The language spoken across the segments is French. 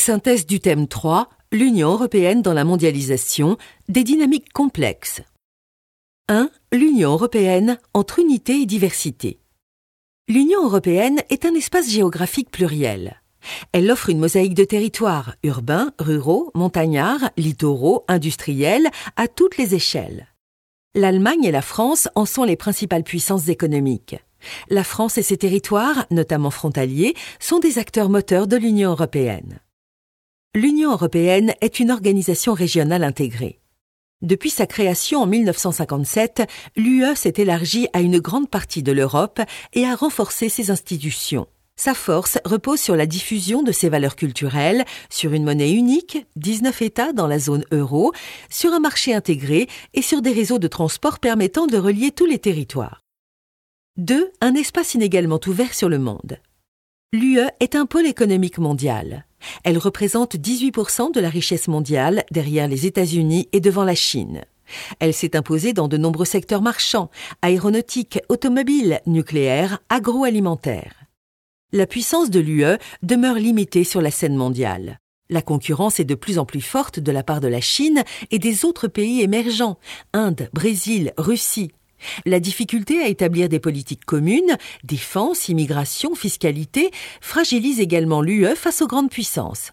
Synthèse du thème 3, l'Union européenne dans la mondialisation, des dynamiques complexes. 1. L'Union européenne entre unité et diversité. L'Union européenne est un espace géographique pluriel. Elle offre une mosaïque de territoires, urbains, ruraux, montagnards, littoraux, industriels, à toutes les échelles. L'Allemagne et la France en sont les principales puissances économiques. La France et ses territoires, notamment frontaliers, sont des acteurs moteurs de l'Union européenne. L'Union européenne est une organisation régionale intégrée. Depuis sa création en 1957, l'UE s'est élargie à une grande partie de l'Europe et a renforcé ses institutions. Sa force repose sur la diffusion de ses valeurs culturelles, sur une monnaie unique, 19 États dans la zone euro, sur un marché intégré et sur des réseaux de transport permettant de relier tous les territoires. 2. Un espace inégalement ouvert sur le monde. L'UE est un pôle économique mondial. Elle représente 18% de la richesse mondiale, derrière les États-Unis et devant la Chine. Elle s'est imposée dans de nombreux secteurs marchands, aéronautique, automobile, nucléaire, agroalimentaire. La puissance de l'UE demeure limitée sur la scène mondiale. La concurrence est de plus en plus forte de la part de la Chine et des autres pays émergents, Inde, Brésil, Russie. La difficulté à établir des politiques communes, défense, immigration, fiscalité, fragilise également l'UE face aux grandes puissances.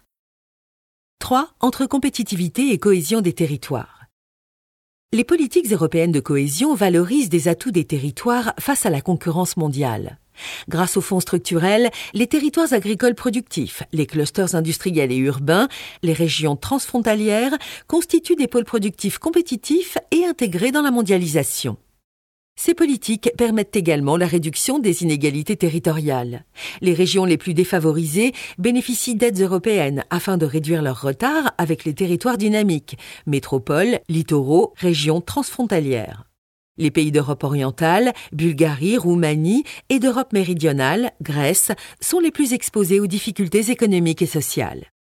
3. Entre compétitivité et cohésion des territoires. Les politiques européennes de cohésion valorisent des atouts des territoires face à la concurrence mondiale. Grâce aux fonds structurels, les territoires agricoles productifs, les clusters industriels et urbains, les régions transfrontalières constituent des pôles productifs compétitifs et intégrés dans la mondialisation. Ces politiques permettent également la réduction des inégalités territoriales. Les régions les plus défavorisées bénéficient d'aides européennes afin de réduire leur retard avec les territoires dynamiques, métropoles, littoraux, régions transfrontalières. Les pays d'Europe orientale, Bulgarie, Roumanie et d'Europe méridionale, Grèce, sont les plus exposés aux difficultés économiques et sociales.